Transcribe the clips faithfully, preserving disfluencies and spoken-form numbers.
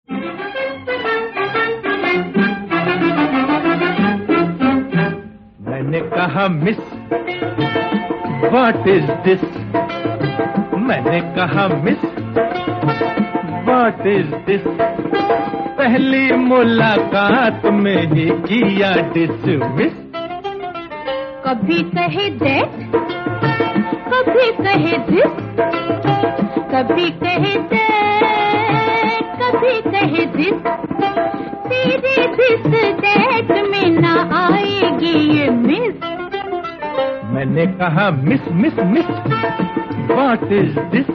मैंने कहा miss what is this, मैंने कहा मिस व्हाट इज दिस, पहली मुलाकात में ही किया डिसमिस। कभी कहे दैट, कभी कहे दिस, कभी कहे दैट, कभी कहे दिस, तेरे दिस दैट में ना आएगी ये मिस। मैंने कहा miss miss miss what is this,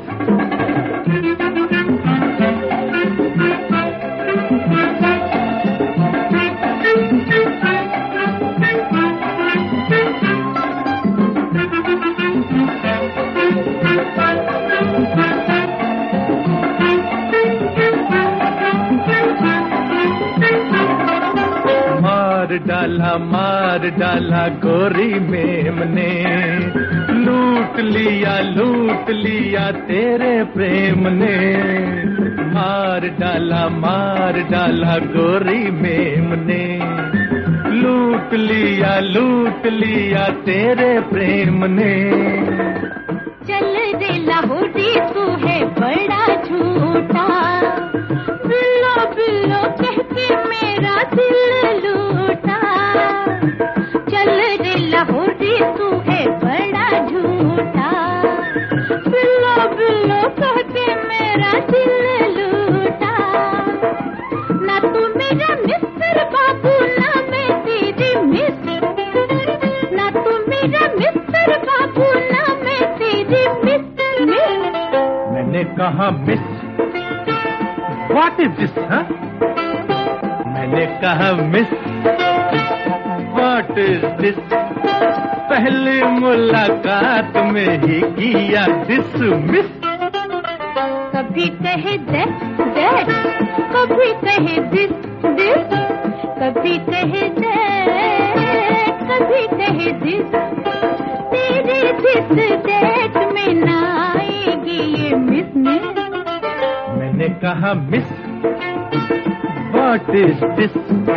मार डाला मार डाला गोरी मेम ने, लूट लिया लूट लिया तेरे प्रेम ने। मार डाला मार डाला गोरी मेम ने, लूट लिया लूट लिया तेरे प्रेम ने। चल रे लाहौरी तू है बड़ा झूठा, बिल्लो बिल्लो कह के मेरा दिल लूटा। चल रे लाहौरी तू है बड़ा झूठा, बिल्लो बिल्लो कह के मेरा दिल लूटा। ना तू मेरा मिस्टर बाबू ना मैं तेरी मिस, ना तू मेरा मिस्टर बाबू ना मैं तेरी मिस। मैंने कहा मिस व्हाट इज दिस, हाँ? मैंने कहा मिस व्हाट इज दिस, पहली मुलाकात में ही किया डिसमिस। कभी कहे दैट दैट, कभी कहे दिस दिस, कभी कहे दैट, कभी कहे दिस, तेरे दिस दैट में ना आएगी ये मिस मिस। मैंने कहा मिस व्हाट इज दिस,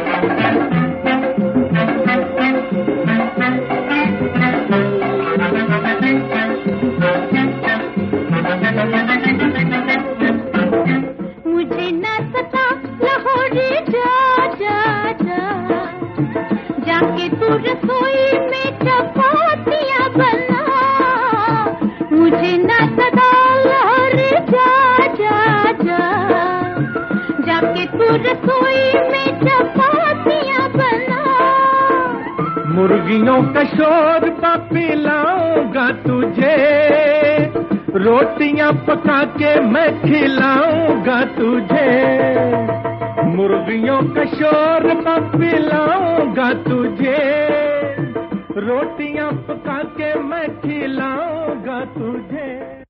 मुझे ना सता लाहौरी जा जा जा, जाके तू रसोई में चपातियां बना। मुझे ना सता लाहौरी जा जा जा, जाके तू रसोई में चपातियां बना। मुर्गियों का शोर पिलाऊंगा तुझे, रोटियां पका के मैं खिलाऊंगा तुझे। मुर्गियों का शोर पिलाऊंगा तुझे, रोटियां पका के मैं खिलाऊंगा तुझे।